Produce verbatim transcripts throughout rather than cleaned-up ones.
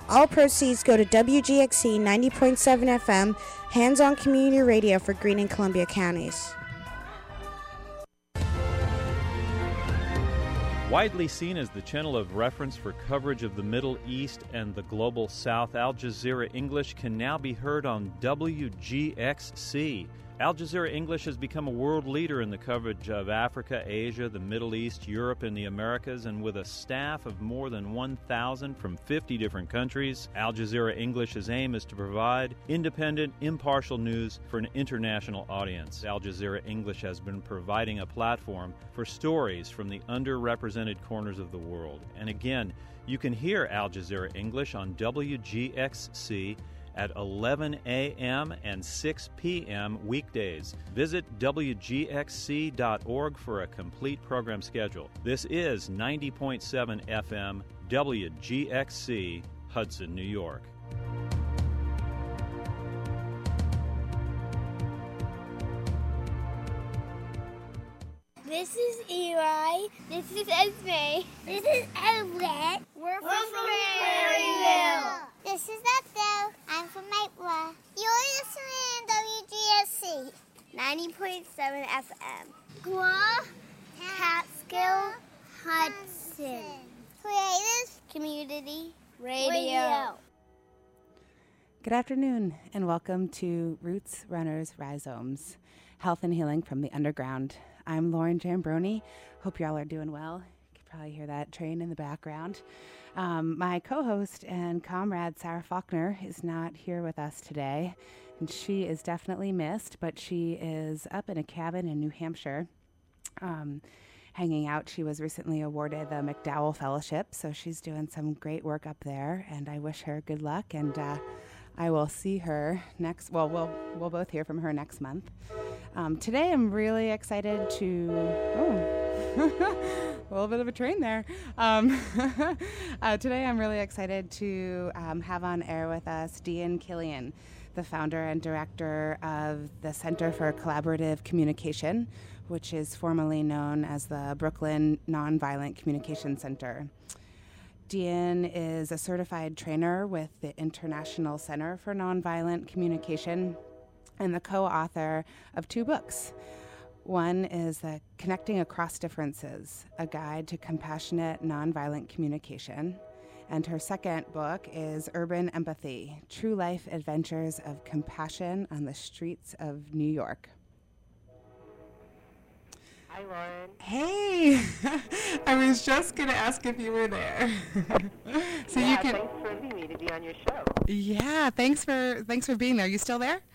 All proceeds go to W G X C ninety point seven F M, hands-on community radio for Greene and Columbia counties. Widely seen as the channel of reference for coverage of the Middle East and the Global South, Al Jazeera English can now be heard on W G X C. Al Jazeera English has become a world leader in the coverage of Africa, Asia, the Middle East, Europe, and the Americas, and with a staff of more than one thousand from fifty different countries, Al Jazeera English's aim is to provide independent, impartial news for an international audience. Al Jazeera English has been providing a platform for stories from the underrepresented corners of the world. And again, you can hear Al Jazeera English on W G X C at eleven a.m. and six p.m. weekdays. Visit W G X C dot org for a complete program schedule. This is ninety point seven F M, W G X C, Hudson, New York. This is Eli. This is Esme. This is Everett. We're from, We're from Maryville. This is Ethel. I'm from Maplewood. You're listening to W G S C ninety point seven F M. Gua, Catskill, Hudson. Creative Community Radio. Radio. Good afternoon, and welcome to Roots, Runners, Rhizomes, Health and Healing from the Underground. I'm Lauren Jambroni. Hope y'all are doing well. You can probably hear that train in the background. Um, my co-host and comrade, Sarah Faulkner, is not here with us today, and she is definitely missed, but she is up in a cabin in New Hampshire, um, hanging out. She was recently awarded the McDowell Fellowship, so she's doing some great work up there, and I wish her good luck, and uh, I will see her next, well, we'll we'll both hear from her next month. Um, today I'm really excited to, oh, a little bit of a train there. Um, uh, today I'm really excited to um, have on air with us Dean Killian, the founder and director of the Center for Collaborative Communication, which is formerly known as the Brooklyn Nonviolent Communication Center. Dean is a certified trainer with the International Center for Nonviolent Communication and the co-author of two books. One is uh, Connecting Across Differences, A Guide to Compassionate Nonviolent Communication. And her second book is Urban Empathy, True Life Adventures of Compassion on the Streets of New York. Hi, Lauren. Hey, I was just going to ask if you were there. so yeah, you can. Thanks for inviting me to be on your show. Yeah, thanks for thanks for being there. You still there?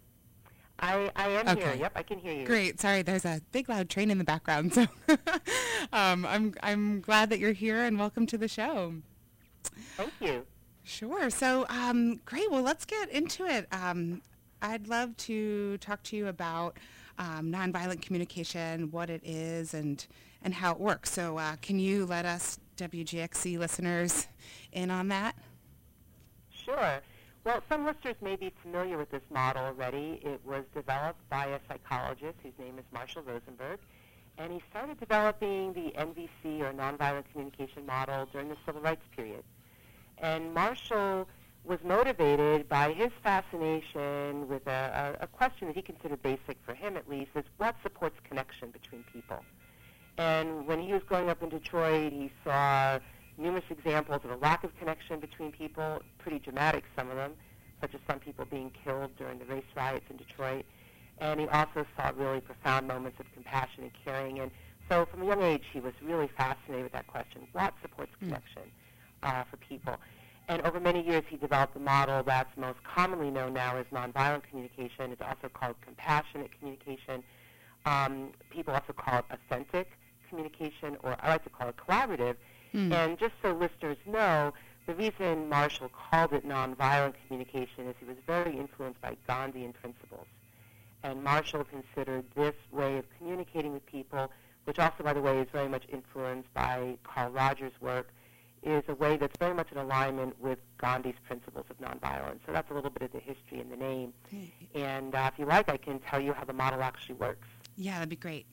I, I am okay. here. Yep, I can hear you. Great. Sorry, there's a big loud train in the background. So um, I'm I'm glad that you're here and welcome to the show. Thank you. Sure. So um, great. Well, let's get into it. Um, I'd love to talk to you about um, nonviolent communication, what it is, and and how it works. So uh, can you let us W G X C listeners in on that? Sure. Well, some listeners may be familiar with this model already. It was developed by a psychologist whose name is Marshall Rosenberg, and he started developing the N V C, or Nonviolent Communication Model, during the Civil Rights period. And Marshall was motivated by his fascination with a, a, a question that he considered basic, for him at least, is what supports connection between people. And when he was growing up in Detroit, he saw numerous examples of a lack of connection between people, pretty dramatic, some of them, such as some people being killed during the race riots in Detroit. And he also saw really profound moments of compassion and caring. And so from a young age, he was really fascinated with that question, what supports connection uh, for people? And over many years, he developed a model that's most commonly known now as nonviolent communication. It's also called compassionate communication. Um, people also call it authentic communication, or I like to call it collaborative. Mm. And just so listeners know, the reason Marshall called it nonviolent communication is he was very influenced by Gandhian principles. And Marshall considered this way of communicating with people, which also, by the way, is very much influenced by Carl Rogers' work, is a way that's very much in alignment with Gandhi's principles of nonviolence. So that's a little bit of the history in the name. Mm. And uh, if you like, I can tell you how the model actually works. Yeah, that'd be great.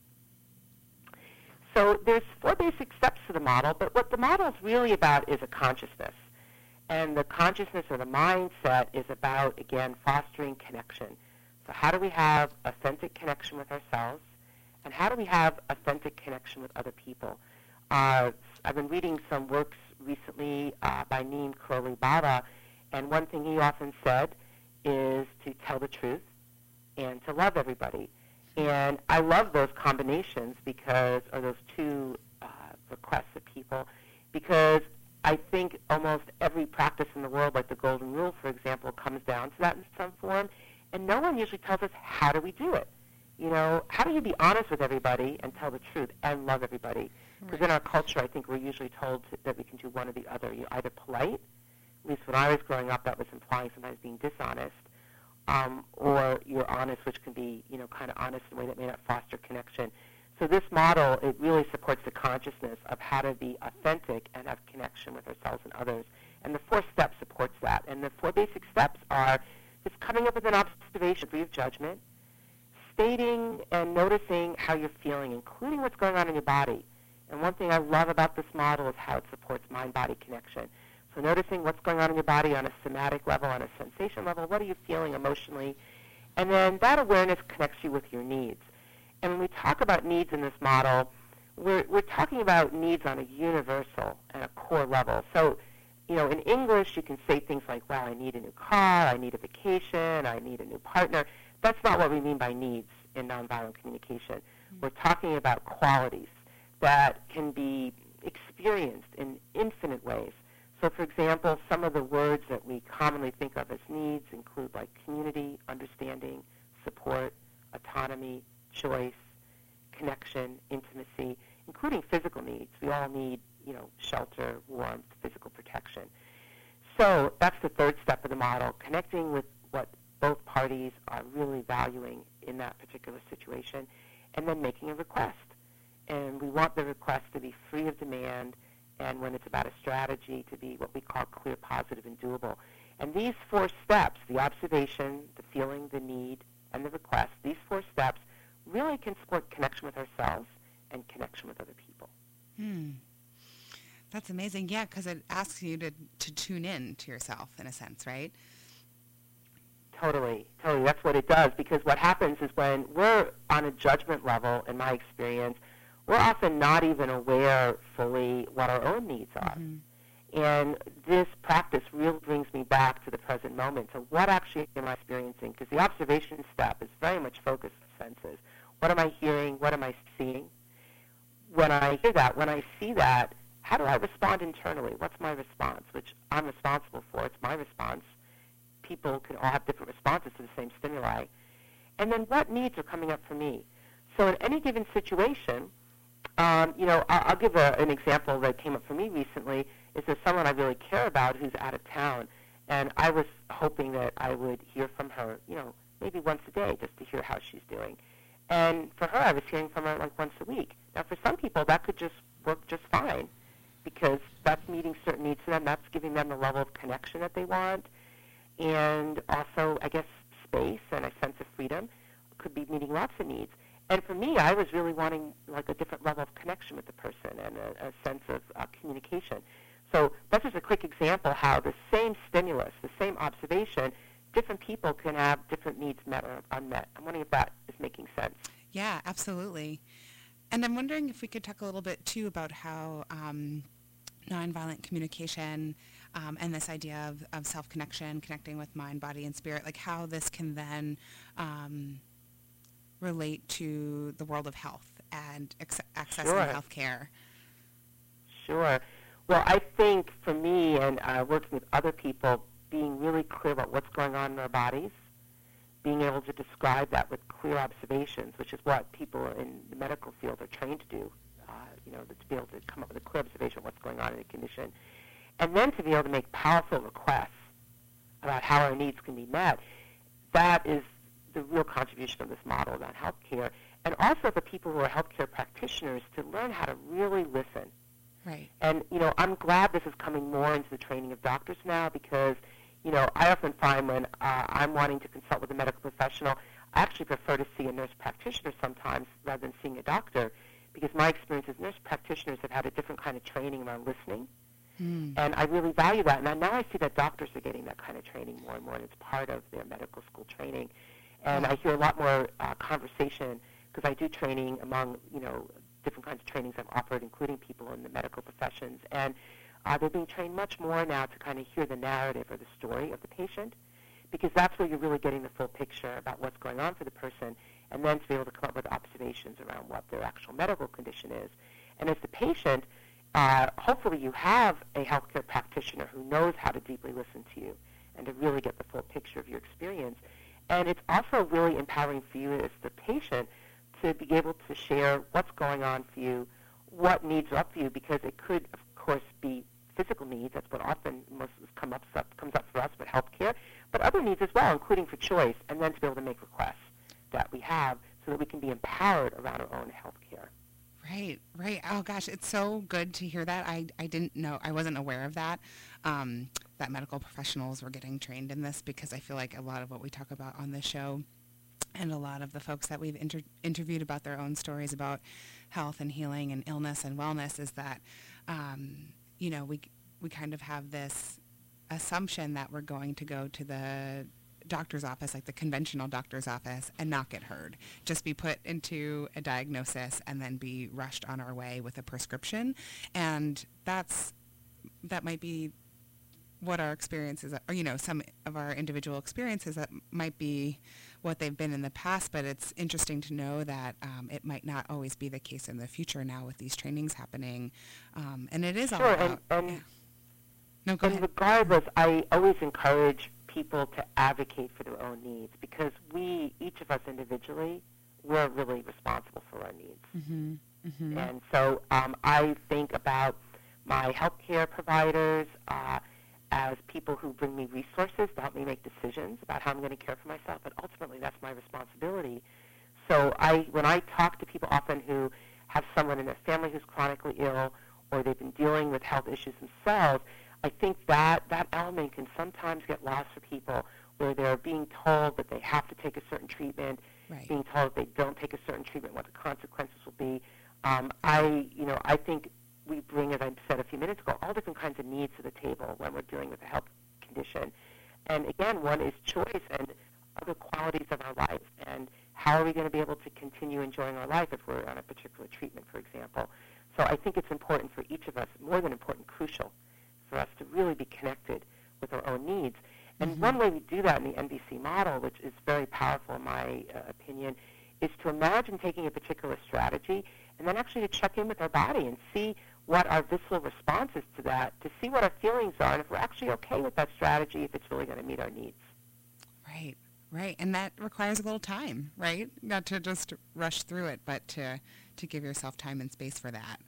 So there's four basic steps to the model, but what the model is really about is a consciousness. And the consciousness or the mindset is about, again, fostering connection. So how do we have authentic connection with ourselves, and how do we have authentic connection with other people? Uh, I've been reading some works recently uh, by Neem Karoli Baba, and one thing he often said is to tell the truth and to love everybody. And I love those combinations because, or those two uh, requests of people, because I think almost every practice in the world, like the Golden Rule, for example, comes down to that in some form, and no one usually tells us how do we do it. You know, how do you be honest with everybody and tell the truth and love everybody? Because in our culture, I think we're usually told to, that we can do one or the other. You're either polite, at least when I was growing up, that was implying sometimes being dishonest, um, or you're honest, which can be, you know, kind of honest in a way that may not foster connection. So this model, it really supports the consciousness of how to be authentic and have connection with ourselves and others. And the fourth step supports that. And the four basic steps are just coming up with an observation free of judgment, stating and noticing how you're feeling, including what's going on in your body. And one thing I love about this model is how it supports mind-body connection. So noticing what's going on in your body on a somatic level, on a sensation level, what are you feeling emotionally? And then that awareness connects you with your needs. And when we talk about needs in this model, we're, we're talking about needs on a universal and a core level. So, you know, in English, you can say things like, well, I need a new car, I need a vacation, I need a new partner. That's not what we mean by needs in nonviolent communication. Mm-hmm. We're talking about qualities that can be experienced in infinite ways. So, for example, some of the words that we commonly think of as needs include like community, understanding, support, autonomy, choice, connection, intimacy, including physical needs. We all need, you know, shelter, warmth, physical protection. So that's the third step of the model, connecting with what both parties are really valuing in that particular situation, and then making a request. And we want the request to be free of demand, and when it's about a strategy, to be what we call clear, positive, and doable. And these four steps, the observation, the feeling, the need, and the request, these four steps really can support connection with ourselves and connection with other people. Hmm. That's amazing. Yeah, because it asks you to, to tune in to yourself, in a sense, right? Totally, totally. That's what it does, because what happens is when we're on a judgment level, in my experience, we're often not even aware fully what our own needs are. Mm-hmm. And this practice really brings me back to the present moment, to what actually am I experiencing? Because the observation step is very much focused on senses. What am I hearing? What am I seeing? When I hear that, when I see that, how do I respond internally? What's my response, which I'm responsible for? It's my response. People can all have different responses to the same stimuli. And then what needs are coming up for me? So in any given situation, um, you know, I'll, I'll give a, an example that came up for me recently. Is there someone I really care about who's out of town? And I was hoping that I would hear from her, you know, maybe once a day, just to hear how she's doing. And for her, I was hearing from her like once a week. Now, for some people, that could just work just fine, because that's meeting certain needs for them. That's giving them the level of connection that they want. And also, I guess, space and a sense of freedom could be meeting lots of needs. And for me, I was really wanting like a different level of connection with the person and a, a sense of uh, communication. So that's just a quick example how the same stimulus, the same observation, different people can have different needs met or unmet. I'm wondering if that is making sense. Yeah, absolutely. And I'm wondering if we could talk a little bit, too, about how um, nonviolent communication um, and this idea of, of self-connection, connecting with mind, body, and spirit, like how this can then um, relate to the world of health and ex- accessing Sure. health care. Sure. Well, I think for me and uh, working with other people, being really clear about what's going on in our bodies, being able to describe that with clear observations, which is what people in the medical field are trained to do, uh, you know, to be able to come up with a clear observation of what's going on in a condition, and then to be able to make powerful requests about how our needs can be met. That is the real contribution of this model around healthcare, and also for people who are healthcare practitioners to learn how to really listen. Right. And, you know, I'm glad this is coming more into the training of doctors now, because, you know, I often find when uh, I'm wanting to consult with a medical professional, I actually prefer to see a nurse practitioner sometimes rather than seeing a doctor, because my experience is nurse practitioners have had a different kind of training around listening, Mm. And I really value that. And now I see that doctors are getting that kind of training more and more, and it's part of their medical school training. And I hear a lot more uh, conversation, because I do training among, you know, different kinds of trainings I've offered, including people in the medical professions. And uh, they're being trained much more now to kind of hear the narrative or the story of the patient, because that's where you're really getting the full picture about what's going on for the person, and then to be able to come up with observations around what their actual medical condition is. And as the patient, uh, hopefully you have a healthcare practitioner who knows how to deeply listen to you and to really get the full picture of your experience. And it's also really empowering for you as the patient to be able to share what's going on for you, what needs are up for you, because it could, of course, be physical needs. That's what often most come up, comes up for us with healthcare, but other needs as well, including for choice, and then to be able to make requests that we have so that we can be empowered around our own healthcare. Right, right. Oh, gosh, it's so good to hear that. I, I didn't know, I wasn't aware of that, um, that medical professionals were getting trained in this, because I feel like a lot of what we talk about on this show and a lot of the folks that we've inter- interviewed about their own stories about health and healing and illness and wellness is that, um, you know, we we kind of have this assumption that we're going to go to the doctor's office, like the conventional doctor's office, and not get heard. Just be put into a diagnosis and then be rushed on our way with a prescription. And that's that might be what our experiences are, or, you know, some of our individual experiences that might be what they've been in the past, but it's interesting to know that um, it might not always be the case in the future now with these trainings happening. Um, and it is sure, all about... And, and, yeah. No, go and ahead. regardless, I always encourage people to advocate for their own needs, because we, each of us individually, we're really responsible for our needs. Mm-hmm. Mm-hmm. And so um, I think about my healthcare providers uh, as people who bring me resources to help me make decisions about how I'm going to care for myself, but ultimately that's my responsibility. So I, when I talk to people often who have someone in their family who's chronically ill, or they've been dealing with health issues themselves, I think that that element can sometimes get lost for people, where they're being told that they have to take a certain treatment, right. being told if they don't take a certain treatment, what the consequences will be. Um, I, you know, I think we bring, as I said a few minutes ago, all different kinds of needs to the table when we're dealing with a health condition. And again, one is choice and other qualities of our life, and how are we going to be able to continue enjoying our life if we're on a particular treatment, for example. So I think it's important for each of us, more than important, crucial, for us to really be connected with our own needs. And mm-hmm. one way we do that in the N V C model, which is very powerful in my uh, opinion, is to imagine taking a particular strategy and then actually to check in with our body and see what our visceral response is to that, to see what our feelings are, and if we're actually okay with that strategy, if it's really going to meet our needs. Right, right. And that requires a little time, right? Not to just rush through it, but to, to give yourself time and space for that.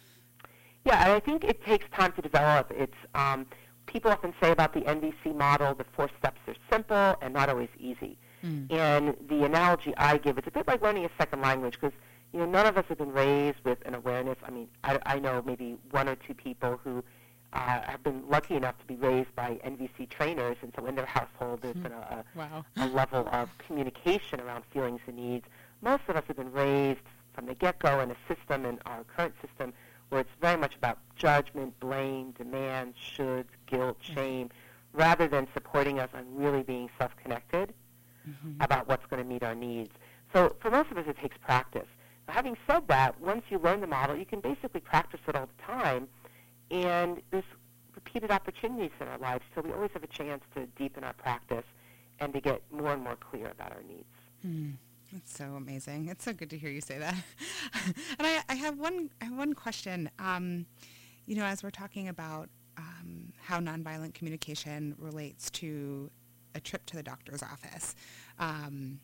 Yeah, and I think it takes time to develop. It's um, people often say about the N V C model, the four steps are simple and not always easy. Mm. And the analogy I give, it's a bit like learning a second language, because you know none of us have been raised with an awareness. I mean, I, I know maybe one or two people who uh, have been lucky enough to be raised by N V C trainers, and so in their household there's mm. been a, a, wow. a level of communication around feelings and needs. Most of us have been raised from the get-go in a system, in our current system, where it's very much about judgment, blame, demand, shoulds, guilt, shame, mm-hmm. rather than supporting us on really being self-connected mm-hmm. about what's going to meet our needs. So for most of us, it takes practice. Now, having said that, once you learn the model, you can basically practice it all the time, and there's repeated opportunities in our lives, so we always have a chance to deepen our practice and to get more and more clear about our needs. Mm. That's so amazing. It's so good to hear you say that. And I, I have one I have one question. Um, you know, as we're talking about um, how nonviolent communication relates to a trip to the doctor's office, um,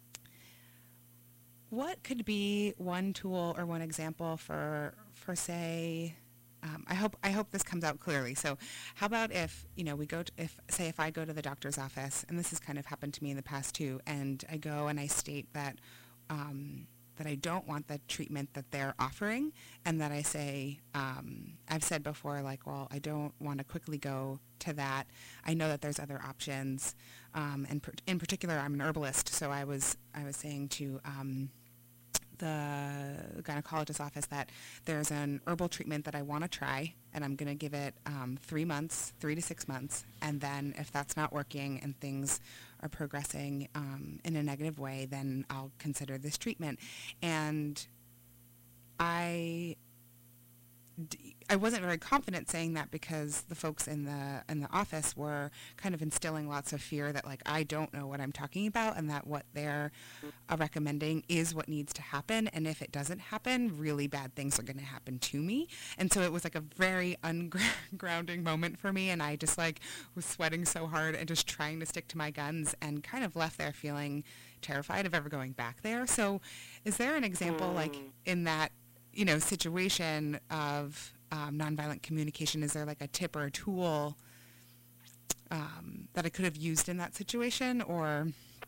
what could be one tool or one example for for say, um, I hope I hope this comes out clearly. So, how about if you know we go to, if say if I go to the doctor's office, and this has kind of happened to me in the past too, and I go and I state that um, that I don't want the treatment that they're offering, and that I say um, I've said before, like, well, I don't want to quickly go to that. I know that there's other options, um, and per- in particular, I'm an herbalist, so I was I was saying to um, the gynecologist's office that there's an herbal treatment that I want to try, and I'm going to give it um, three months, three to six months, and then if that's not working and things are progressing um, in a negative way, then I'll consider this treatment. And I I wasn't very confident saying that because the folks in the in the office were kind of instilling lots of fear that, like, I don't know what I'm talking about, and that what they're uh, recommending is what needs to happen, and if it doesn't happen, really bad things are going to happen to me. And so it was like a very ungrounding moment for me, and I just like was sweating so hard and just trying to stick to my guns, and kind of left there feeling terrified of ever going back there. So is there an example mm. like in that, you know, situation of um, nonviolent communication? Is there like a tip or a tool um, that I could have used in that situation, or?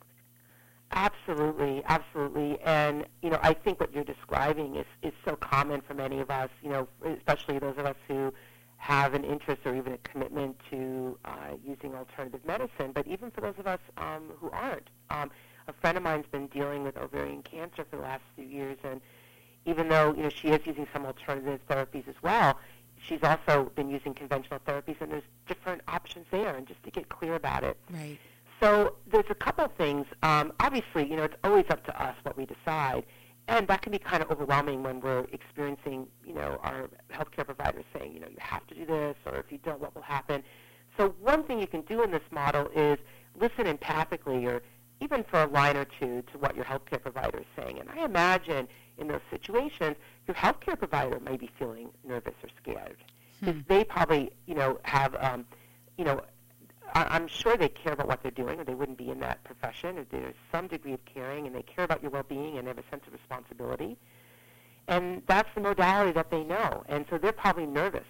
Absolutely, absolutely. And, you know, I think what you're describing is, is so common for many of us, you know, especially those of us who have an interest or even a commitment to uh, using alternative medicine, but even for those of us um, who aren't. Um, a friend of mine's been dealing with ovarian cancer for the last few years, and even though, you know, she is using some alternative therapies as well, she's also been using conventional therapies, and there's different options there, and just to get clear about it. Right. So there's a couple of things. Um, obviously, you know, it's always up to us what we decide, and that can be kind of overwhelming when we're experiencing, you know, our healthcare providers saying, you know, you have to do this, or if you don't, what will happen. So one thing you can do in this model is listen empathically, or even for a line or two, to what your healthcare provider is saying. And I imagine in those situations, your healthcare provider may be feeling nervous or scared, because hmm. they probably, you know, have, um, you know, I- I'm sure they care about what they're doing, or they wouldn't be in that profession. Or there's some degree of caring, and they care about your well-being, and they have a sense of responsibility. And that's the modality that they know. And so they're probably nervous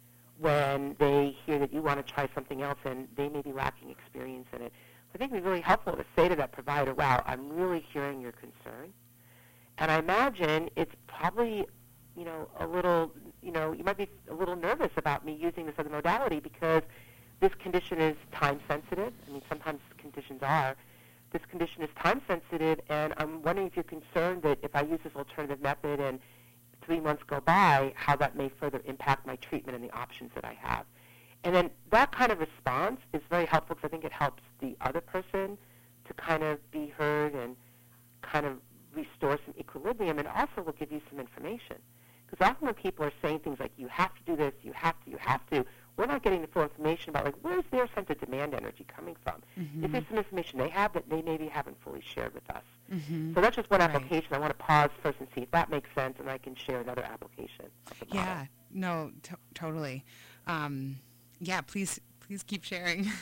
when they hear that you want to try something else, and they may be lacking experience in it. I think it would be really helpful to say to that provider, wow, I'm really hearing your concern. And I imagine it's probably, you know, a little, you know, you might be a little nervous about me using this other modality because this condition is time sensitive. I mean, sometimes conditions are. This condition is time sensitive, and I'm wondering if you're concerned that if I use this alternative method and three months go by, how that may further impact my treatment and the options that I have. And then that kind of response is very helpful, because I think it helps the other person to kind of be heard and kind of restore some equilibrium, and also will give you some information. Because often when people are saying things like, you have to do this, you have to, you have to, we're not getting the full information about, like, where's their sense of demand energy coming from? Mm-hmm. Is there some information they have that they maybe haven't fully shared with us? Mm-hmm. So that's just one application. Right. I want to pause first and see if that makes sense, and I can share another application. Yeah, no, t- totally. Um, yeah, please, please keep sharing.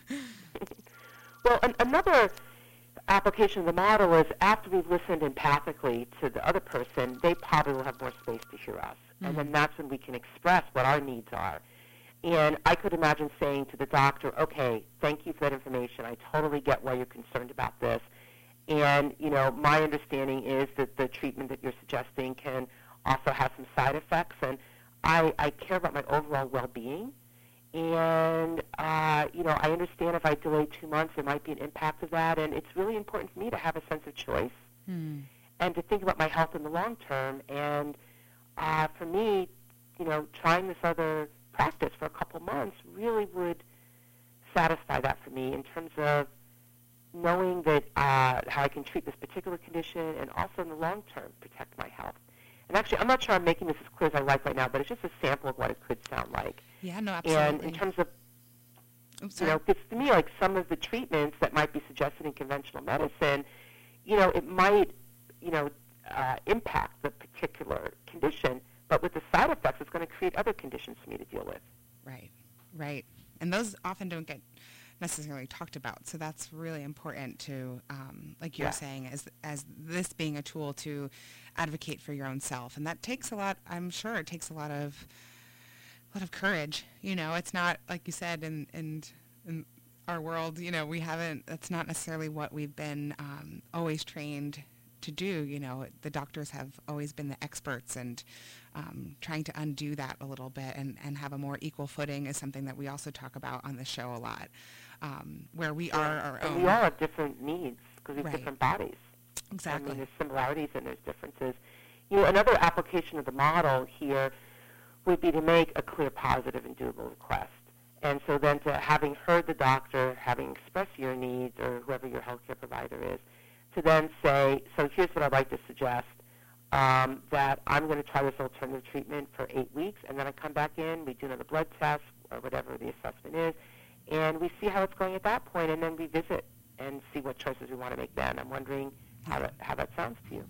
Well, an- another application of the model is, after we've listened empathically to the other person, they probably will have more space to hear us. Mm-hmm. And then that's when we can express what our needs are. And I could imagine saying to the doctor, okay, thank you for that information. I totally get why you're concerned about this. And, you know, my understanding is that the treatment that you're suggesting can also have some side effects. And I, I care about my overall well-being. And, uh, you know, I understand if I delay two months, there might be an impact of that. And it's really important for me to have a sense of choice mm. and to think about my health in the long term. And uh, for me, you know, trying this other practice for a couple months really would satisfy that for me, in terms of knowing that uh, how I can treat this particular condition, and also in the long term protect my health. And actually, I'm not sure I'm making this as clear as I like right now, but it's just a sample of what it could sound like. Yeah, no, absolutely. And in terms of, Oops, you know, because to me, like, some of the treatments that might be suggested in conventional medicine, you know, it might, you know, uh, impact the particular condition, but with the side effects, it's going to create other conditions for me to deal with. Right, right. And those often don't get necessarily talked about, so that's really important to, um, like you're yeah. saying, as as this being a tool to advocate for your own self. And that takes a lot, I'm sure it takes a lot of a lot of courage. You know, it's not, like you said, in, in, in our world, you know, we haven't, that's not necessarily what we've been um, always trained to do. You know, the doctors have always been the experts, and um, trying to undo that a little bit and, and have a more equal footing is something that we also talk about on the show a lot, um, where we yeah. are our and own. we all have different needs because we have right. different bodies. Exactly. I mean, there's similarities and there's differences. You know, another application of the model here would be to make a clear, positive, and doable request. And so then to having heard the doctor, having expressed your needs, or whoever your healthcare provider is, to then say, so here's what I'd like to suggest, um, that I'm going to try this alternative treatment for eight weeks, and then I come back in, we do another blood test, or whatever the assessment is, and we see how it's going at that point, and then we visit and see what choices we want to make then. I'm wondering how that, how that sounds to you.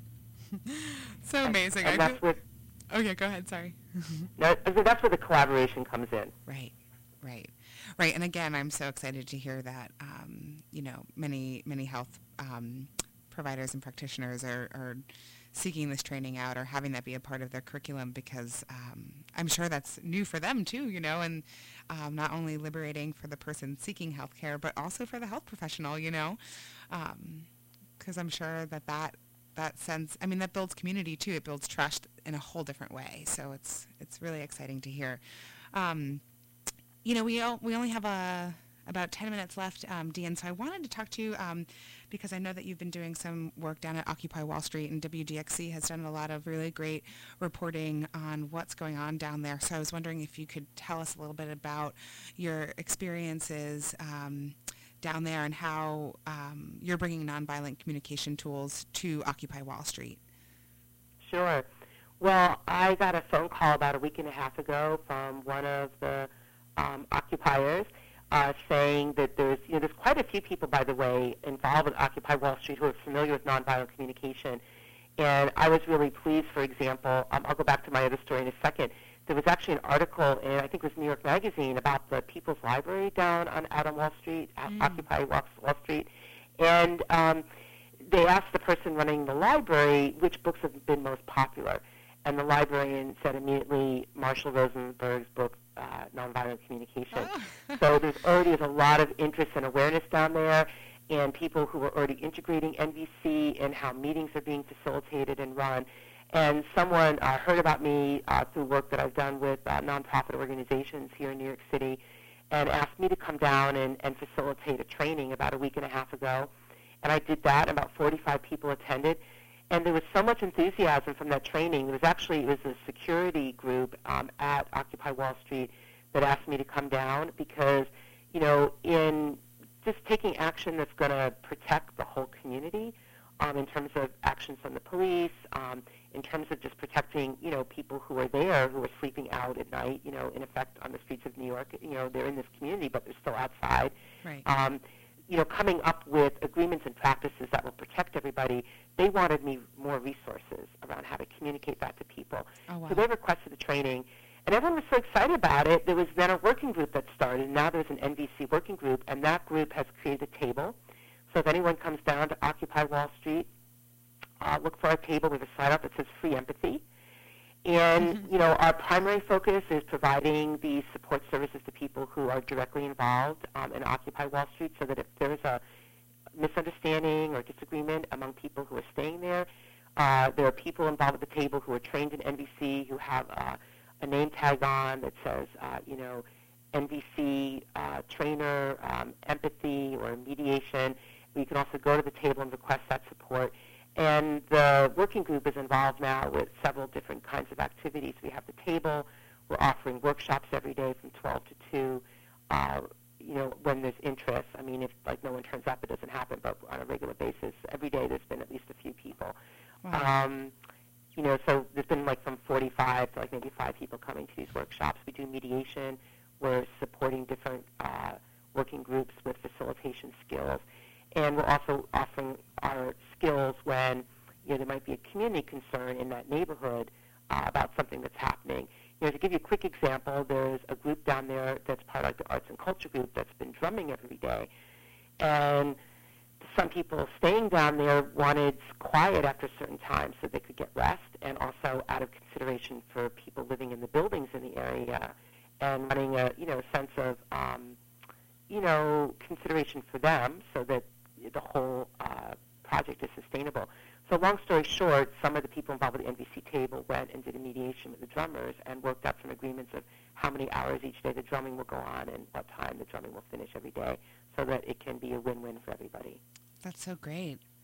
So amazing. And, and I that's feel- what, oh, yeah, go ahead. Sorry. no, so that's where the collaboration comes in. Right, right, right. And again, I'm so excited to hear that, um, you know, many, many health um, providers and practitioners are, are seeking this training out or having that be a part of their curriculum, because um, I'm sure that's new for them too, you know, and um, not only liberating for the person seeking health care, but also for the health professional, you know, because um, I'm sure that that that sense, I mean, that builds community too. It builds trust in a whole different way. So it's it's really exciting to hear. Um, you know, we all, we only have a about ten minutes left, um, Dean, so I wanted to talk to you um, because I know that you've been doing some work down at Occupy Wall Street, and W G X C has done a lot of really great reporting on what's going on down there. So I was wondering if you could tell us a little bit about your experiences um, down there and how um, you're bringing nonviolent communication tools to Occupy Wall Street. Sure. Well, I got a phone call about a week and a half ago from one of the um, occupiers uh, saying that there's, you know, there's quite a few people, by the way, involved with Occupy Wall Street who are familiar with nonviolent communication. And I was really pleased, for example, um, I'll go back to my other story in a second. There was actually an article in, I think it was New York Magazine, about the People's Library down on out on Wall Street, mm. Occupy Wall, Wall Street. And um, they asked the person running the library which books have been most popular. And the librarian said immediately Marshall Rosenberg's book, uh, Nonviolent Communication. Oh. So there's already a lot of interest and awareness down there, and people who are already integrating N V C and how meetings are being facilitated and run. And someone uh, heard about me uh, through work that I've done with uh, nonprofit organizations here in New York City, and asked me to come down and, and facilitate a training about a week and a half ago. And I did that, and about forty-five people attended. And there was so much enthusiasm from that training. There was actually, it was a security group um, at Occupy Wall Street that asked me to come down because, you know, in just taking action that's going to protect the whole community, um, in terms of actions from the police, um, in terms of just protecting, you know, people who are there, who are sleeping out at night, you know, in effect on the streets of New York. You know, they're in this community, but they're still outside. Right. Um, you know, coming up with agreements and practices that will protect everybody, they wanted me more resources around how to communicate that to people. Oh, wow. So they requested a training, and everyone was so excited about it. There was then a working group that started, and now there's an N V C working group, and that group has created a table. So if anyone comes down to Occupy Wall Street, uh, look for our table. We have a sign up that says Free Empathy. And, mm-hmm. you know, our primary focus is providing the support services to people who are directly involved um, in Occupy Wall Street, so that if there's a misunderstanding or disagreement among people who are staying there, uh, there are people involved at the table who are trained in N V C, who have uh, a name tag on that says, uh, you know, N V C uh, trainer, um, empathy, or mediation. You can also go to the table and request that support. And the working group is involved now with several different kinds of activities. We have the table. We're offering workshops every day from twelve to two, uh, you know, when there's interest. I mean, if, like, no one turns up, it doesn't happen, but on a regular basis, every day there's been at least a few people. Wow. Um, you know, so there's been, like, from forty-five to, like, maybe five people coming to these workshops. We do mediation. We're supporting different uh, working groups with facilitation skills. And we're also offering our skills when, you know, there might be a community concern in that neighborhood uh, about something that's happening. You know, to give you a quick example, there's a group down there that's part of the arts and culture group that's been drumming every day. And some people staying down there wanted quiet after certain times so they could get rest, and also out of consideration for people living in the buildings in the area and wanting a, you know, sense of, um, you know, consideration for them so that the whole uh, project is sustainable. So long story short, some of the people involved with the N V C table went and did a mediation with the drummers and worked out some agreements of how many hours each day the drumming will go on and what time the drumming will finish every day, so that it can be a win-win for everybody. That's so great.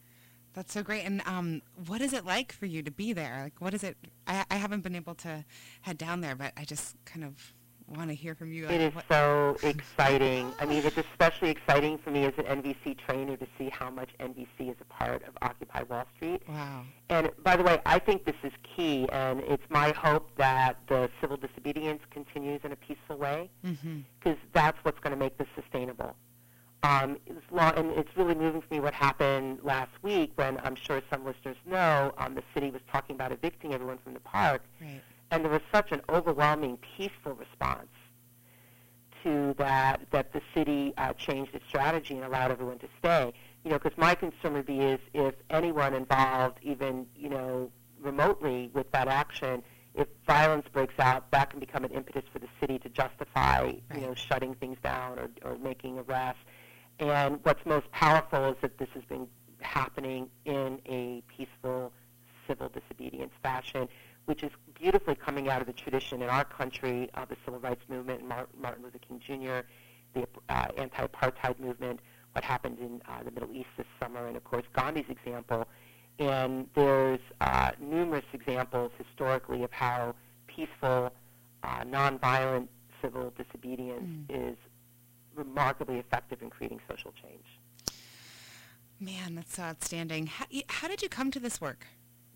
That's so great. And um, what is it like for you to be there? Like, what is it? I, I haven't been able to head down there, but I just kind of want to hear from you. It is what so exciting. I mean, it's especially exciting for me as an N V C trainer to see how much N V C is a part of Occupy Wall Street. Wow. And by the way, I think this is key, and it's my hope that the civil disobedience continues in a peaceful way, because mm-hmm. that's what's going to make this sustainable. Um, it's long, and it's really moving for me what happened last week when I'm sure some listeners know um, the city was talking about evicting everyone from the park. Right. And there was such an overwhelming, peaceful response to that that the city uh, changed its strategy and allowed everyone to stay. You know, because my concern would be is if anyone involved, even, you know, remotely with that action, if violence breaks out, that can become an impetus for the city to justify, right. you know, shutting things down or, or making arrests. And what's most powerful is that this has been happening in a peaceful civil disobedience fashion, which is beautifully coming out of the tradition in our country of the civil rights movement, Mar- Martin Luther King Junior, the uh, anti-apartheid movement, what happened in uh, the Middle East this summer, and, of course, Gandhi's example. And there's uh, numerous examples historically of how peaceful, uh, nonviolent civil disobedience mm. is remarkably effective in creating social change. Man, that's so outstanding. How, how did you come to this work?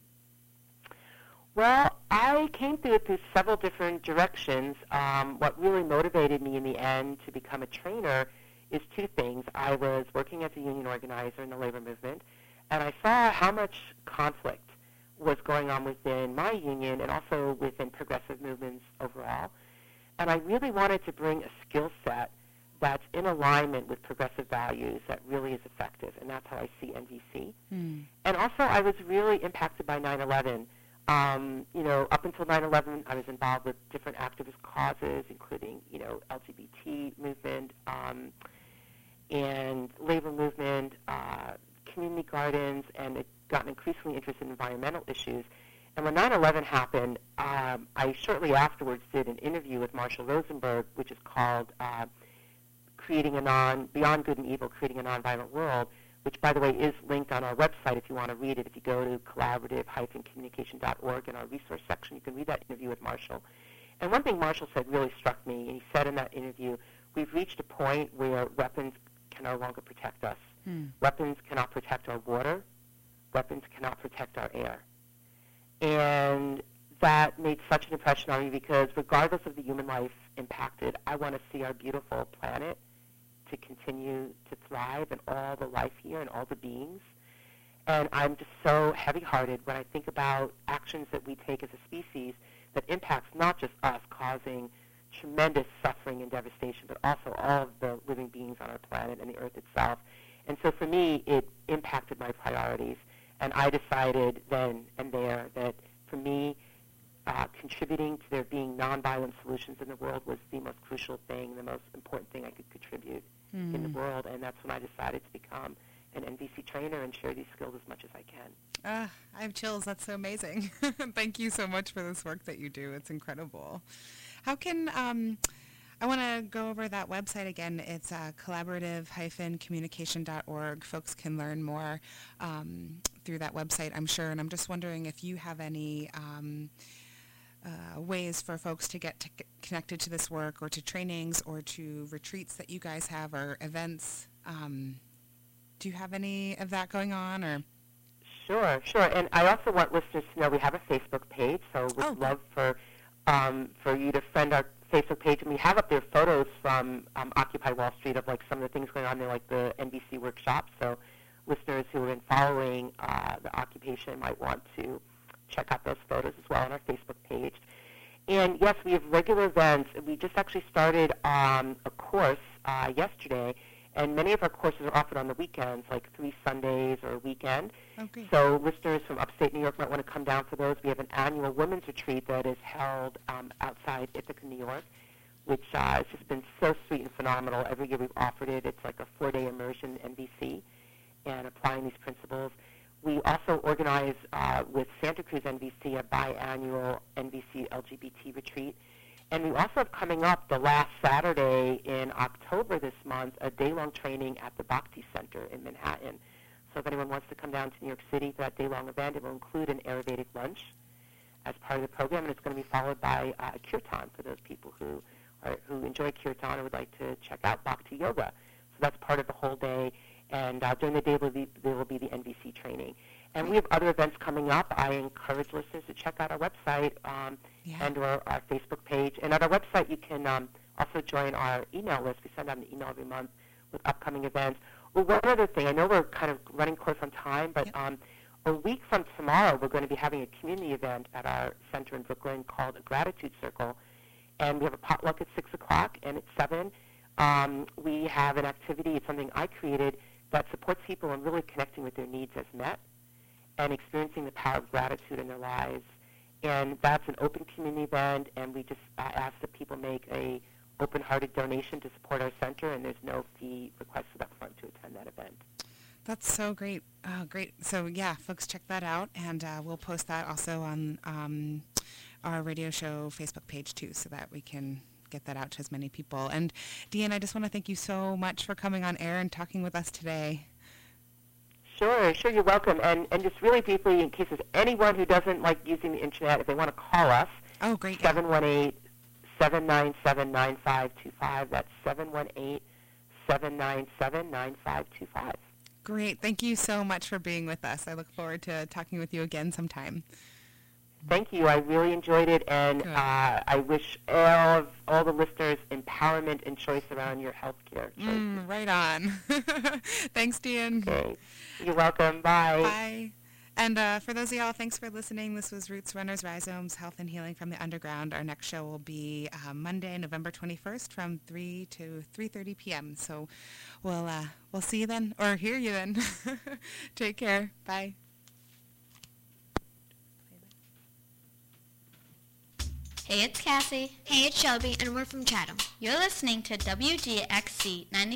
Well, I came through it through several different directions. Um, what really motivated me in the end to become a trainer is two things. I was working as a union organizer in the labor movement, and I saw how much conflict was going on within my union and also within progressive movements overall. And I really wanted to bring a skill set that's in alignment with progressive values that really is effective, and that's how I see N V C. Mm. And also, I was really impacted by nine eleven. Um, you know, up until nine eleven, I was involved with different activist causes, including, you know, L G B T movement um, and labor movement, uh, community gardens, and it got increasingly interested in environmental issues. And when nine eleven happened, um, I shortly afterwards did an interview with Marshall Rosenberg, which is called uh, "Creating a Non Beyond Good and Evil: Creating a Nonviolent World," which, by the way, is linked on our website if you want to read it. If you go to collaborative dash communication dot org in our resource section, you can read that interview with Marshall. And one thing Marshall said really struck me, and he said in that interview, we've reached a point where weapons can no longer protect us. Hmm. Weapons cannot protect our water. Weapons cannot protect our air. And that made such an impression on me because regardless of the human life impacted, I want to see our beautiful planet to continue to thrive and all the life here and all the beings. And I'm just so heavy-hearted when I think about actions that we take as a species that impacts not just us, causing tremendous suffering and devastation, but also all of the living beings on our planet and the Earth itself. And so for me, it impacted my priorities. And I decided then and there that for me, Uh, contributing to there being nonviolent solutions in the world was the most crucial thing, the most important thing I could contribute mm. in the world, and that's when I decided to become an N V C trainer and share these skills as much as I can. Uh, I have chills. That's so amazing. Thank you so much for this work that you do. It's incredible. How can, um, I want to go over that website again. It's uh, collaborative dash communication dot org. Folks can learn more um, through that website, I'm sure, and I'm just wondering if you have any um, Uh, ways for folks to get to get connected to this work or to trainings or to retreats that you guys have or events. Um, do you have any of that going on? Or Sure, sure. And I also want listeners to know we have a Facebook page, so we'd oh. love for um, for you to friend our Facebook page. And we have up there photos from um, Occupy Wall Street of like some of the things going on there, like the N B C workshops. So listeners who have been following uh, the occupation might want to check out those photos as well on our Facebook page. And yes, we have regular events. We just actually started um, a course uh, yesterday, and many of our courses are offered on the weekends, like three Sundays or a weekend. Okay. So listeners from upstate New York might want to come down for those. We have an annual women's retreat that is held um, outside Ithaca, New York, which uh, has just been so sweet and phenomenal. Every year we've offered it. It's like a four-day immersion in N V C and applying these principles. We also organize uh, with Santa Cruz N V C a biannual N V C L G B T retreat. And we also have coming up the last Saturday in October this month a day-long training at the Bhakti Center in Manhattan. So if anyone wants to come down to New York City for that day-long event, it will include an Ayurvedic lunch as part of the program, and it's going to be followed by uh, kirtan for those people who are, who enjoy kirtan or would like to check out Bhakti Yoga. So that's part of the whole day. And uh, during the day, there will, be, there will be the N V C training. And we have other events coming up. I encourage listeners to check out our website um, Yeah. and or our Facebook page. And at our website, you can um, also join our email list. We send out an email every month with upcoming events. Well, one other thing, I know we're kind of running close on time, but Yep. um, a week from tomorrow, we're going to be having a community event at our center in Brooklyn called a Gratitude Circle. And we have a potluck at six o'clock, and at seven, um, we have an activity. It's something I created that supports people in really connecting with their needs as met and experiencing the power of gratitude in their lives. And that's an open community event, and we just uh, ask that people make a open-hearted donation to support our center, and there's no fee requested up front to attend that event. That's so great. Oh, great. So, yeah, folks, check that out, and uh, we'll post that also on um, our radio show Facebook page, too, so that we can get that out to as many people. And, Deanne, I just want to thank you so much for coming on air and talking with us today. Sure, sure, you're welcome. And, and just really briefly, in case there's anyone who doesn't like using the Internet, if they want to call us, Oh, great. Yeah. seven one eight, seven nine seven, nine five two five. That's seven one eight, seven nine seven, nine five two five. Great. Thank you so much for being with us. I look forward to talking with you again sometime. Thank you. I really enjoyed it, and Good. uh, I wish all of, all the listeners empowerment and choice around your health care choices. Mm, right on. Thanks, Deanne. Okay. You're welcome. Bye. Bye. And uh, for those of y'all, thanks for listening. This was Roots Runners Rhizomes, Health and Healing from the Underground. Our next show will be uh, Monday, November twenty-first from three to three thirty p.m. So we'll, uh, we'll see you then, or hear you then. Take care. Bye. Hey, it's Cassie. Hey, it's Shelby, and we're from Chatham. You're listening to W G X C ninety.